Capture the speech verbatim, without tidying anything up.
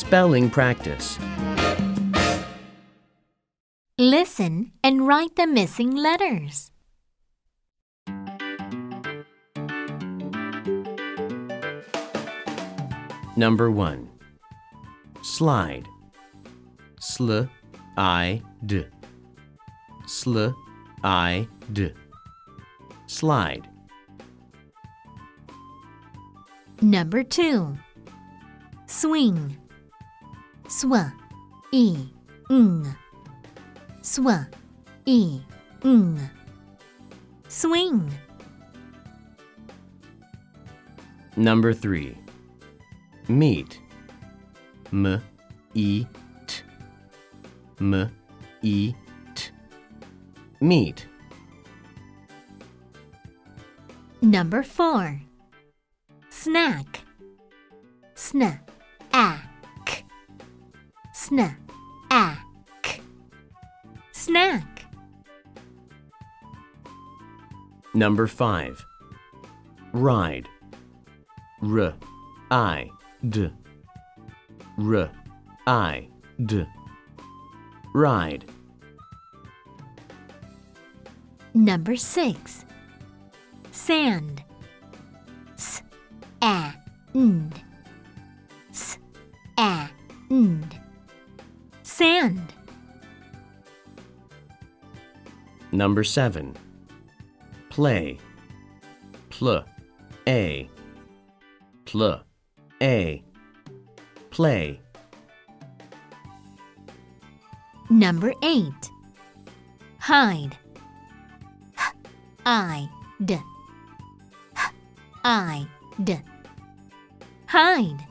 Spelling practice. Listen and write the missing letters. Number one. Slide. Sl, I, d. Sl, I, d. Slide. Number two. Swing. Swa, I, ng. Swa, I, ng. Swing. Number three. Meet. M, E, T. M, E, T. Meet. Number four. Snack. Sna, a, k. Sna, a, k. Snack. Number five. Ride. R, I, d. R, I, d. Ride. Number six. Sand. S, a, n. S, a, n. Sand. Number seven. Play. Pl, a. Pl, a. Play. Number eight. Hide. H, I, d. H, I, d. Hide.